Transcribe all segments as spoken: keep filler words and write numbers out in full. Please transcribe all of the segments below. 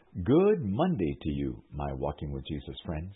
Good Monday to you, my Walking with Jesus friends.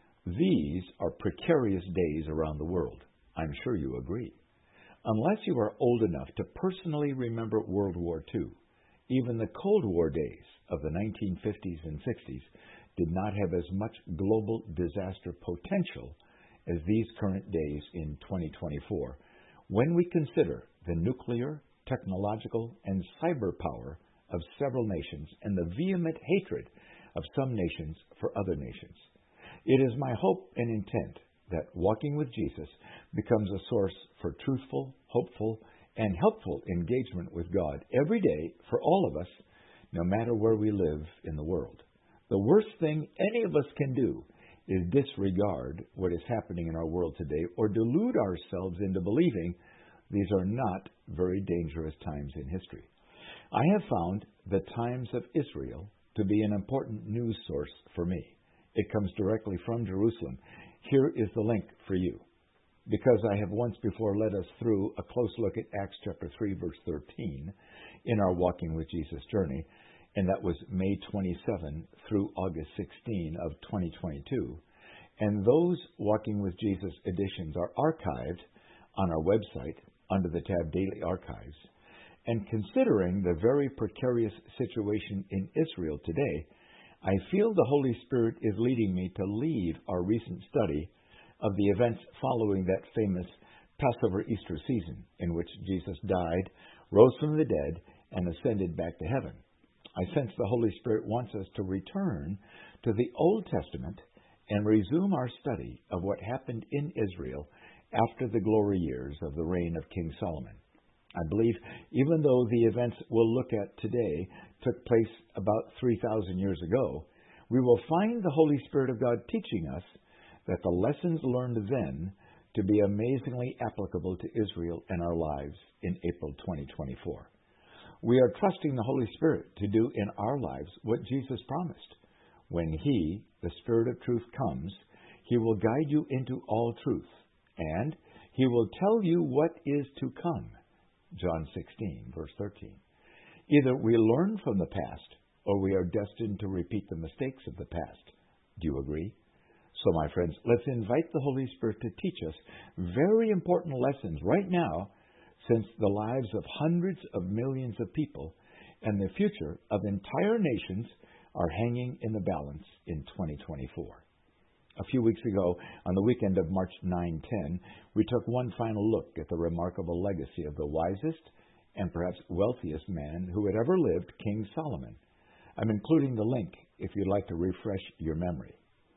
These are precarious days around the world. I'm sure you agree. Unless you are old enough to personally remember World War Two, even the Cold War days of the nineteen fifties and sixties did not have as much global disaster potential as these current days in twenty twenty-four, when we consider the nuclear, technological, and cyber power of several nations and the vehement hatred of some nations for other nations. It is my hope and intent that Walking with Jesus becomes a source for truthful, hopeful, and helpful engagement with God every day for all of us, no matter where we live in the world. The worst thing any of us can do is disregard what is happening in our world today or delude ourselves into believing these are not very dangerous times in history. I have found the Times of Israel to be an important news source for me. It comes directly from Jerusalem. Here is the link for you. Because I have once before led us through a close look at Acts chapter three, verse thirteen in our Walking with Jesus journey, and that was May twenty-seventh through August sixteenth of twenty twenty-two. And those Walking with Jesus editions are archived on our website under the tab Daily Archives. And considering the very precarious situation in Israel today, I feel the Holy Spirit is leading me to leave our recent study of the events following that famous Passover Easter season in which Jesus died, rose from the dead, and ascended back to heaven. I sense the Holy Spirit wants us to return to the Old Testament and resume our study of what happened in Israel after the glory years of the reign of King Solomon. I believe even though the events we'll look at today took place about three thousand years ago, we will find the Holy Spirit of God teaching us that the lessons learned then to be amazingly applicable to Israel and our lives in April twenty twenty-four. We are trusting the Holy Spirit to do in our lives what Jesus promised. When He, the Spirit of truth, comes, He will guide you into all truth, and He will tell you what is to come. John sixteen, verse thirteen. Either we learn from the past, or we are destined to repeat the mistakes of the past. Do you agree? So, my friends, let's invite the Holy Spirit to teach us very important lessons right now, since the lives of hundreds of millions of people and the future of entire nations are hanging in the balance in twenty twenty-four. A few weeks ago, on the weekend of March ninth ten, we took one final look at the remarkable legacy of the wisest and perhaps wealthiest man who had ever lived, King Solomon. I'm including the link if you'd like to refresh your memory.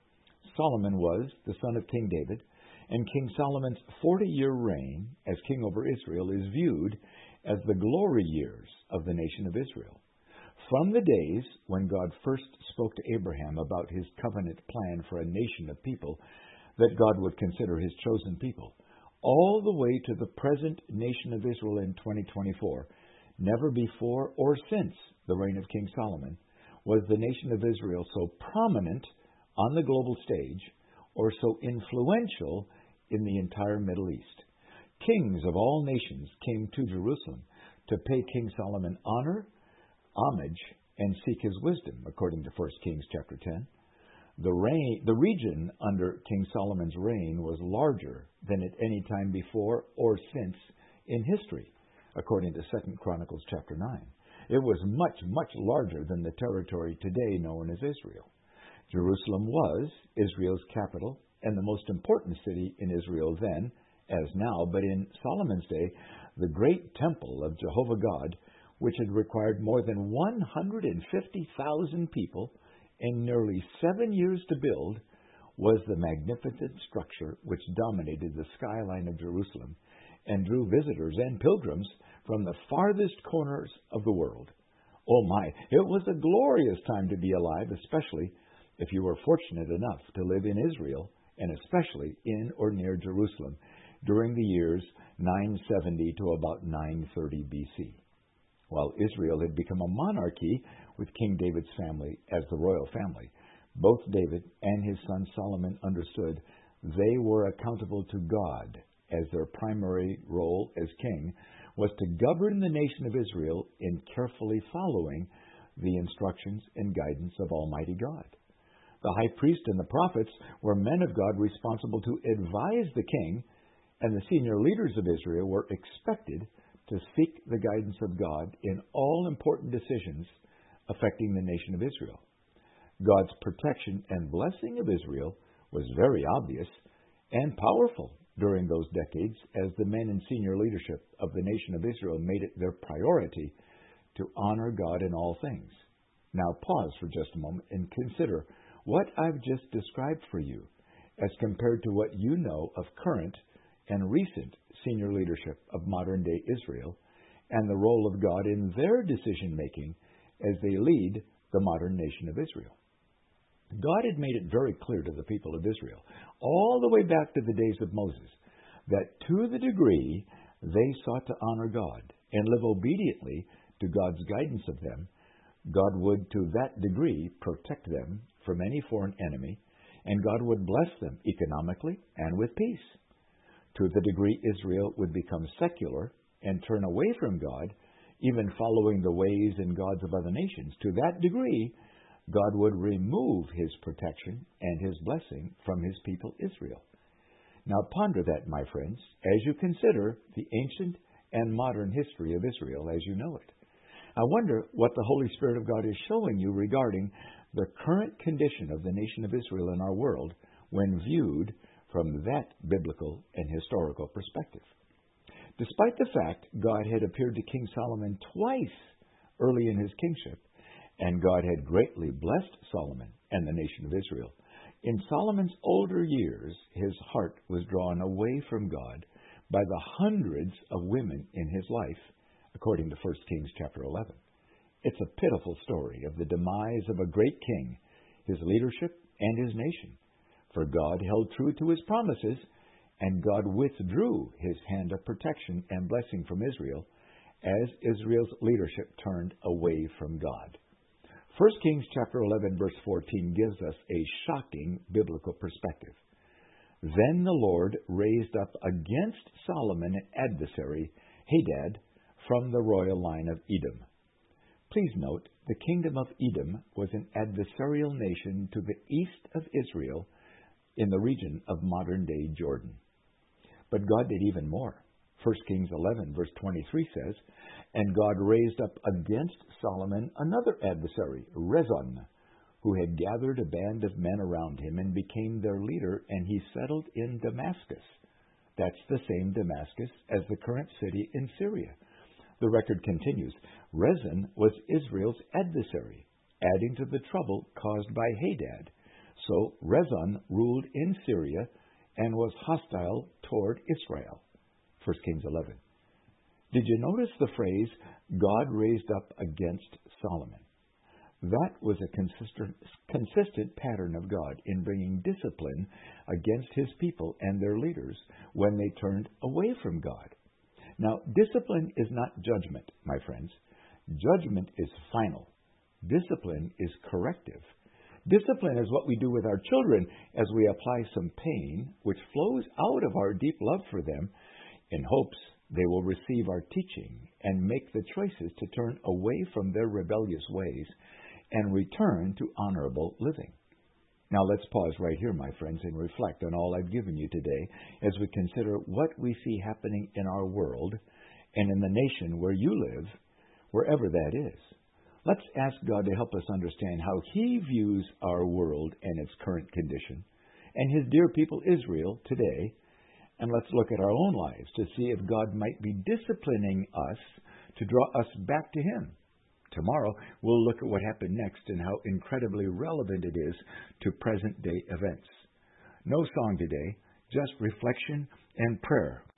Solomon was the son of King David, and King Solomon's forty-year reign as king over Israel is viewed as the glory years of the nation of Israel. From the days when God first spoke to Abraham about His covenant plan for a nation of people that God would consider His chosen people, all the way to the present nation of Israel in twenty twenty-four, never before or since the reign of King Solomon was the nation of Israel so prominent on the global stage or so influential in the entire Middle East. Kings of all nations came to Jerusalem to pay King Solomon honor, homage, and seek his wisdom, according to First Kings chapter ten. The, reign, the region under King Solomon's reign was larger than at any time before or since in history, according to Second Chronicles chapter nine. It was much, much larger than the territory today known as Israel. Jerusalem was Israel's capital and the most important city in Israel then, as now, but in Solomon's day, the great temple of Jehovah God, which had required more than one hundred fifty thousand people and nearly seven years to build, was the magnificent structure which dominated the skyline of Jerusalem and drew visitors and pilgrims from the farthest corners of the world. Oh my, it was a glorious time to be alive, especially if you were fortunate enough to live in Israel, and especially in or near Jerusalem, during the years nine seventy to about nine thirty B C. While Israel had become a monarchy with King David's family as the royal family, both David and his son Solomon understood they were accountable to God, as their primary role as king was to govern the nation of Israel in carefully following the instructions and guidance of Almighty God. The high priest and the prophets were men of God responsible to advise the king, and the senior leaders of Israel were expected to seek the guidance of God in all important decisions affecting the nation of Israel. God's protection and blessing of Israel was very obvious and powerful during those decades as the men in senior leadership of the nation of Israel made it their priority to honor God in all things. Now pause for just a moment and consider what I've just described for you as compared to what you know of current and recent senior leadership of modern-day Israel and the role of God in their decision-making as they lead the modern nation of Israel. God had made it very clear to the people of Israel, all the way back to the days of Moses, that to the degree they sought to honor God and live obediently to God's guidance of them, God would, to that degree, protect them from any foreign enemy, and God would bless them economically and with peace. To the degree Israel would become secular and turn away from God, even following the ways and gods of other nations, to that degree, God would remove His protection and His blessing from His people Israel. Now ponder that, my friends, as you consider the ancient and modern history of Israel as you know it. I wonder what the Holy Spirit of God is showing you regarding the current condition of the nation of Israel in our world when viewed from that biblical and historical perspective. Despite the fact God had appeared to King Solomon twice early in his kingship, and God had greatly blessed Solomon and the nation of Israel, in Solomon's older years his heart was drawn away from God by the hundreds of women in his life, according to First Kings chapter eleven. It's a pitiful story of the demise of a great king, his leadership, and his nation. For God held true to His promises, and God withdrew His hand of protection and blessing from Israel as Israel's leadership turned away from God. First Kings chapter eleven verse fourteen gives us a shocking biblical perspective. Then the Lord raised up against Solomon an adversary, Hadad, from the royal line of Edom. Please note, the kingdom of Edom was an adversarial nation to the east of Israel in the region of modern-day Jordan. But God did even more. First Kings eleven verse twenty-three says, "And God raised up against Solomon another adversary, Rezon, who had gathered a band of men around him and became their leader, and he settled in Damascus." That's the same Damascus as the current city in Syria. The record continues, Rezon was Israel's adversary, adding to the trouble caused by Hadad. So Rezon ruled in Syria and was hostile toward Israel. First Kings eleven. Did you notice the phrase, God raised up against Solomon? That was a consistent, consistent pattern of God in bringing discipline against His people and their leaders when they turned away from God. Now, discipline is not judgment, my friends. Judgment is final. Discipline is corrective. Discipline is what we do with our children as we apply some pain, which flows out of our deep love for them in hopes they will receive our teaching and make the choices to turn away from their rebellious ways and return to honorable living. Now let's pause right here, my friends, and reflect on all I've given you today as we consider what we see happening in our world and in the nation where you live, wherever that is. Let's ask God to help us understand how He views our world and its current condition, and His dear people Israel today, and let's look at our own lives to see if God might be disciplining us to draw us back to Him. Tomorrow, we'll look at what happened next and how incredibly relevant it is to present-day events. No song today, just reflection and prayer